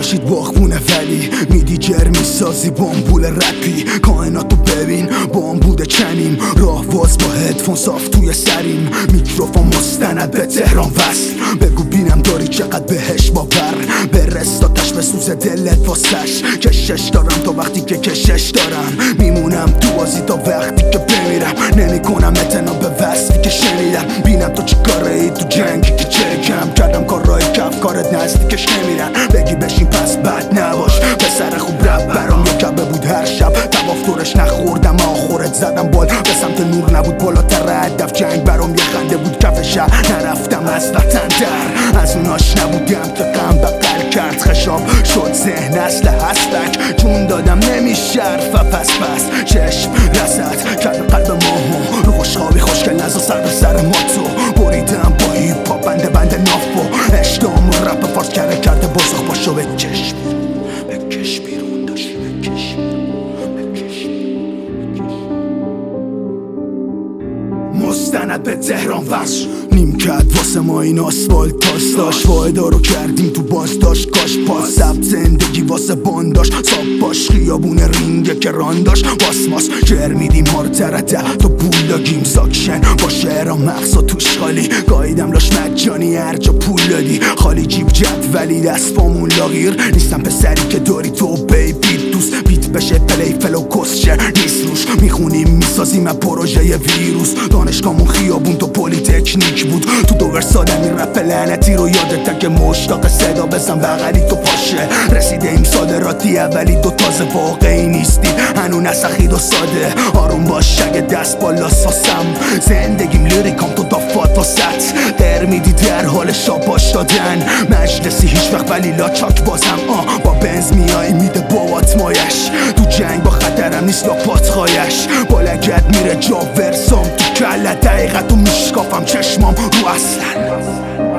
خورشید باغبونه ولی میدی جرمی سازی بامبول رپی کائناتو ببین بامبود چنیم راه واز با هدفون صاف توی سریم میکروفون مستند به تهران وصل بگو بینم داری چقدر بهش باور برستاتش به سوز دلت واسش کشش دارم تا وقتی که کشش دارم میمونم تو بازی تا وقتی که بمیرم نمیکنم اعتنا به وصفی که شنیدم بینم تو چی کاره ای تو جنگی که چرکم کردم کارهای کف کارت نزدیکش نمیرن بگی بشین پس بد نباش پسر خوب رب برام یه کبه بود هر شب تواف دورش نخوردم آخورت زدم بال به سمت نور نبود بالاتر هدف جنگ برام یه خنده بود کف شهر نرفتم از وطن در از اوناش نبودم که غم بغل کرد خشاب شد ذهن اصل هستک جون دادم نمیشرف پس چشم رسد کرد قلب ماهو رو خوشخوابی خوشگل نزا سر به سر ما تو بریدم با هیپا بنده نافو اشتام و رپ فارس کرده بزخ باشو بکش بیرون داشتی بکش مستند به تهران وصل نیمکت واسه ما این آسفالت تاس داشت واعدا رو کردیم تو بازداشت کاش پاس ثبت زندگی واسه بانداش ساب باش خیابون رینگه که رانداش واسماس شعر میدیم مارترته تو پول داگیم ساکشن با شعرها مغزا توش خالی گاییدم لاش مجانی هر جا پول دادی خالی جیب جد ولی دست پامون لاغیر نیستم پسری که داری تو بیبی دوست بیت بشه پلی فلو کسشه نیست روش میخونیم میسازیم پروژه ویروس دانشگاهمون خیابون تو پلی تکنیک بود تو دور سادمی رپ لعنتی رو یادته که مشتاق صدا بزن بغلی تو پاشه رسیده ایم صادراتی اولی دو تازه واقعی نیستیم هنو نسخید و ساده آروم باش اگه دست بالا ساسم زندگیم لیریکام تو دافات و ست در میدی در حال شاباش دادن مجلسی هیچ وقت ولی لاچاک بازم با بنز میای میده بابات مایش تو جنگ با خطرم نیست یا پاتخایش با لگت میره جا ورسام تو کله دقیقت و میشکافم چشمام رو اصلا